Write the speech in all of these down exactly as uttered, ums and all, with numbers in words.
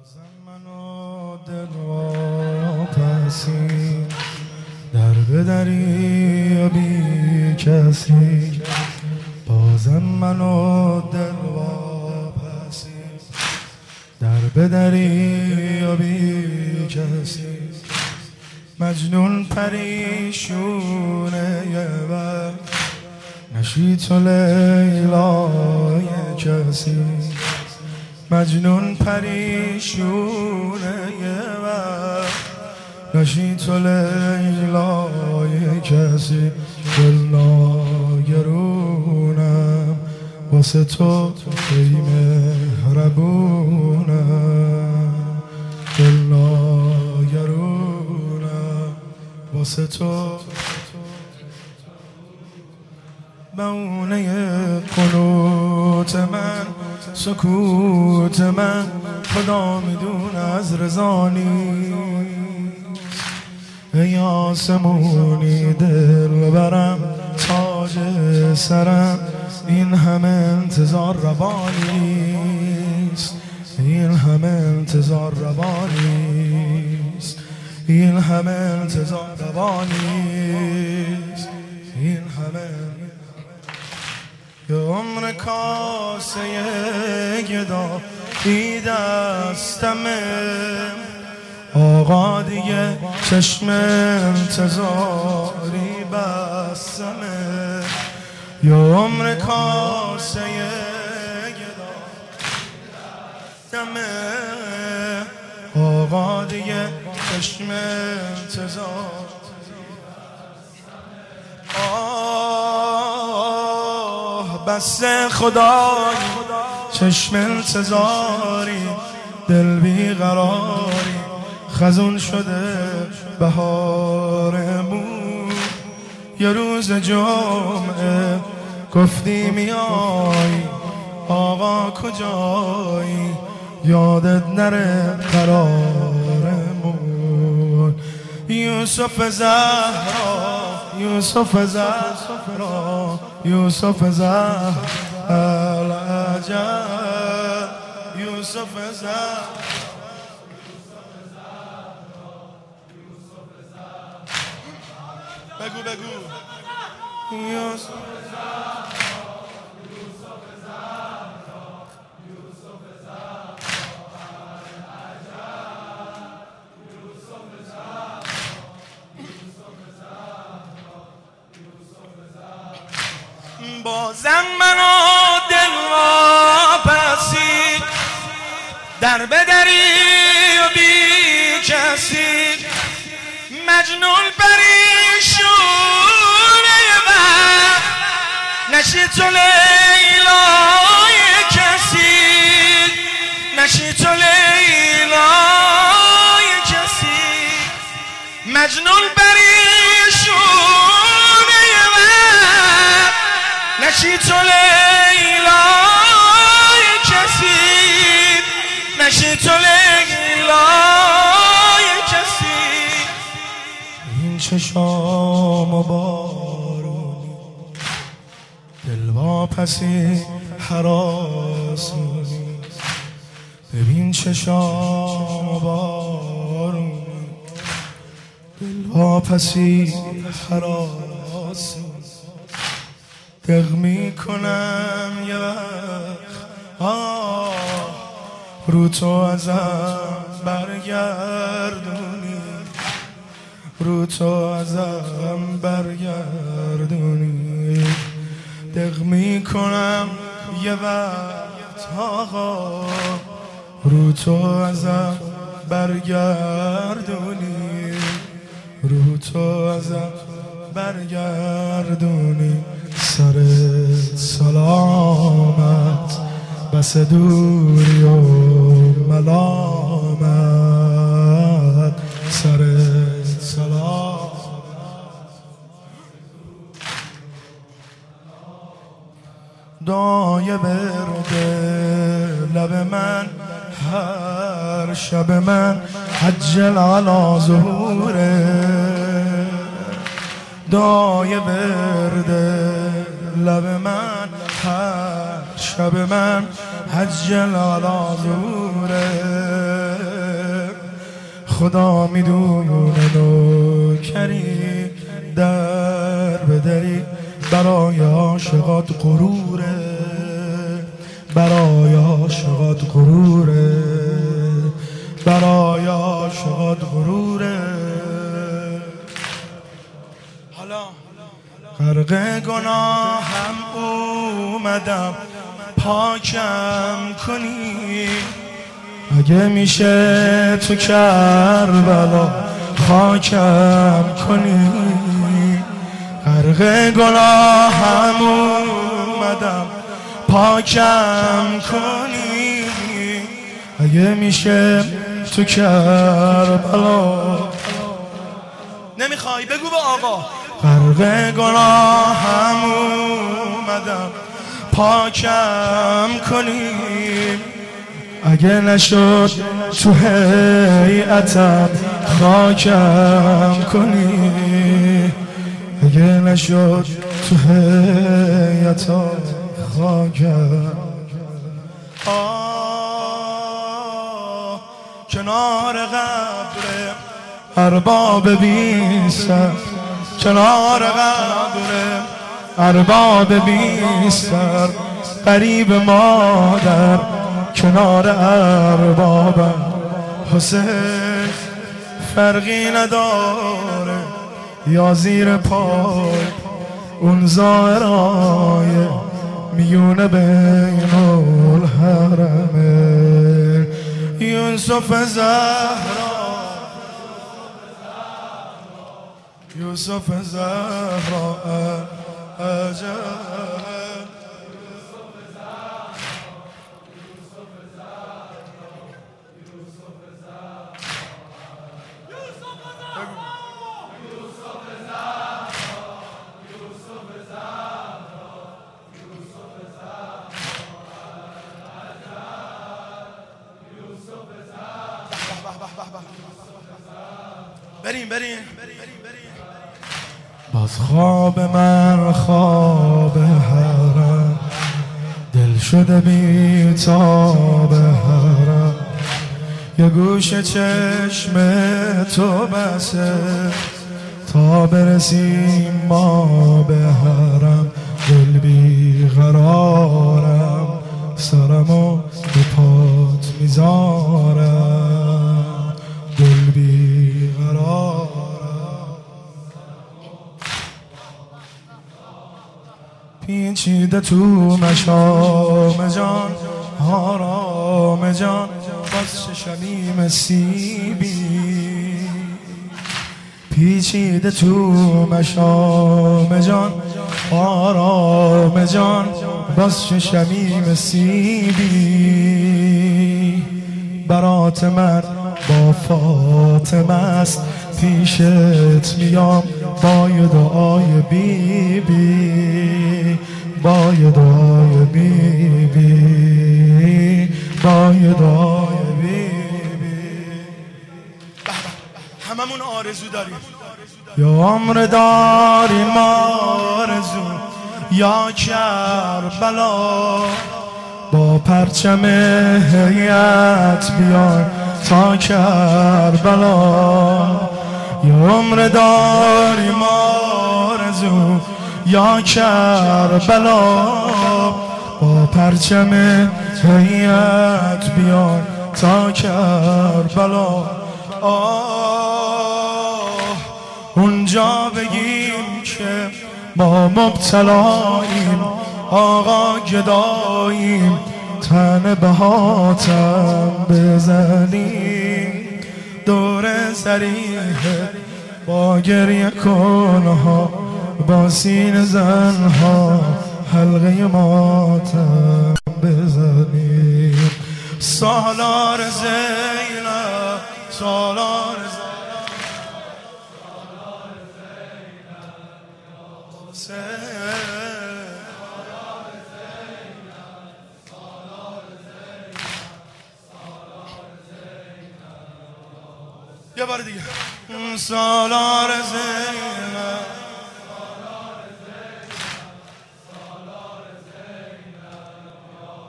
بازم من و دل واپسی در بدری و بی کسی. بازم من و دل واپسی در بدری و بی کسی. مجنون پریشونه یه وقت نشی تو لیلای کسی. مجنون پریشونه یه وقت نشی تو لیلای کسی. دل ناگرونم واسه تو ای مهربونم. دل ناگرونم واسه تو بونه قنوت من سکوت من خدا میدون از رضانی. ای آسمونی دل برم تاج سرم این همه انتظار روانیست. این همه انتظار روانیست. این همه انتظار روانیست. این همه یه عمر کاسه گدا بی دستمه. آقا دیگه چشم انتظاری بستمه. یه عمر کاسه گدا دمه. آقا دیگه چشم انتظار آه بس خدای چشم انتظاری دل بیقراری خزون شده بهارمون. یه روز جمعه گفتی میای آقا کجایی یادت نره قرارمون. یوسف زهرا یوسف زهرا یوسف زهرا العجب یوسف زهرا بگو بگو یوسف بازم من و دل واپسی در بدری و بی کسی. مجنون پریشونه و نشی تو لیلای کسی. نشی تو لیلای کسی. مجنون پریشونه و نشی تو لیلای کسی. نشی تو لیلای کسی. این چشام و بارونی دل واپسی هراسونی. ببین چشام و بارونی دل واپسی هراسونی. دق میکنم یه وقت آه رو تو ازم برگردونی. رو تو ازم برگردونی. دق میکنم یه وقت آقا رو تو ازم برگردونی. رو تو ازم برگردونی. سرت سلامت بس دوری و ملامت. سرت سلامت دایه برده لب من هر شب من عجل علی ظهوره. دایه برده لب من هر شب من عجل علی ظهوره. خدا میدونه نوکری در بدری برای عاشقات غروره، برای عاشقات غروره، برای عاشقات غروره. حالا غرق گناهم اومدم پاکم کنی، اگه میشه تو کربلا خاکم کنی. غرق گناهم اومدم پاکم کنی، اگه میشه تو کربلا. نمیخوای بگو به آقا. غرق گناهم اومدم پاکم کنی، اگه نشد تو هیئتم خاکم کنی، اگه نشد تو هیئتم خاکم. آه کنار قبر ارباب بیستر، کنار قبر ارباب بیستر، قریب مادر کنار اربابم. حسین فرقی نداره یا زیر پای اون زائرای میونه بین الحرمین. یوسف زهرا، یوسف زهرا عجب. بریم بریم باز خواب من خواب حرم، دل شده بی تاب حرم. یه گوش چشم تو بسه تا برسیم ما به حرم. دل بی قرارم سرمو به پات میذارم، دل بی قرارم. پیچیده تو مشام جان آرام جان، باز شمیم سیبی. پیچیده تو مشام جان آرام جان، باز شمیم سیبی. برات من با فاطمه است پیشت میام با یه دعای بی بی، با یه دعای بی بی، با یه دعای بی بی. هممون آرزو داریم، یا عمر داریم آرزو یا کربلا. با پرچم هیئت بیار تا کربلا. یا عمر داریم آرزو یا کربلا. با پرچم هیئت بیار تا کربلا. آه اونجا بگیم که ما مبتلاییم، آقا گداییم، تن بهاتم بزنیم. دور زریحه با گریه کنها، با سین زنها حلقه ماتم بزنیم. سالار زینب، سالار زینب، یه بار دیگه. سالار زینب،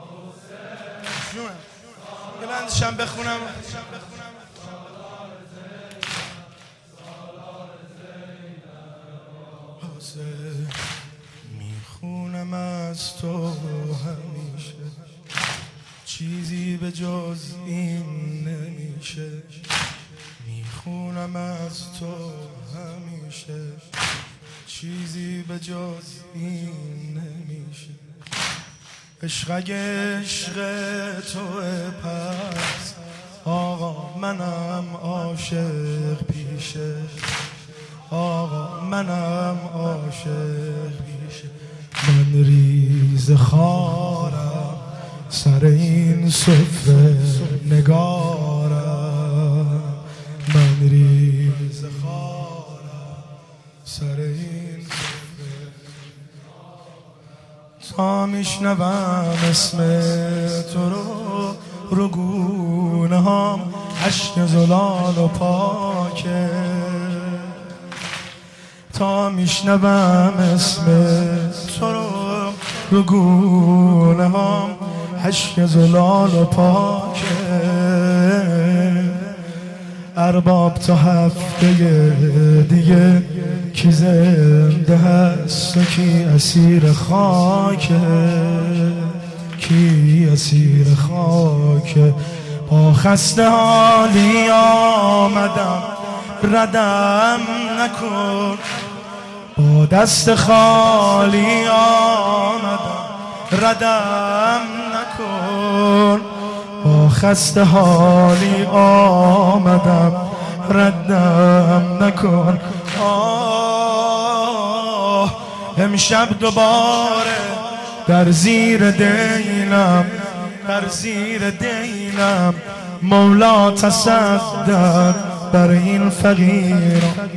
یه بندشم بخونم. میخونم از تو همیشه، چیزی به جز این نمیشه. میخونم از تو همیشه، چیزی به جز این نمیشه. عشق اگه عشق توه پس آقا منم عاشق پیشه، آقا منم عاشق پیشه. من ریز خارم سر این سفره نگارم، من ریز خارم سر این سفره تا میشنوم اسم تو رو رو گونه هم اشک زلال و پاکه، تا میشنوم اسم تو رو رو گونه هم اشک زلال و پاکه. ارباب تا هفته دیگه کی زنده هست و کی اسیر خاکه، کی اسیر خاکه. با خسته حالی آمدم ردم نکن، با دست خالی آمدم ردم نکن. با خسته حالی آمدم ردم نکن. آه امشب دوباره در زیر دیلم، در زیر دیلم مولا تصدق بر این فقیران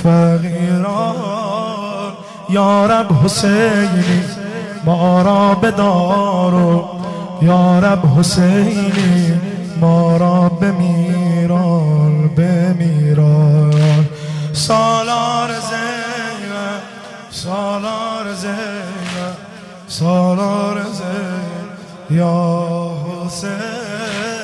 فقیران. یا رب حسینی ما را بدار و یا رب حسینی ما را بمیران بمیران. سالار زینب سالار زینب سالار زینب یا حسین.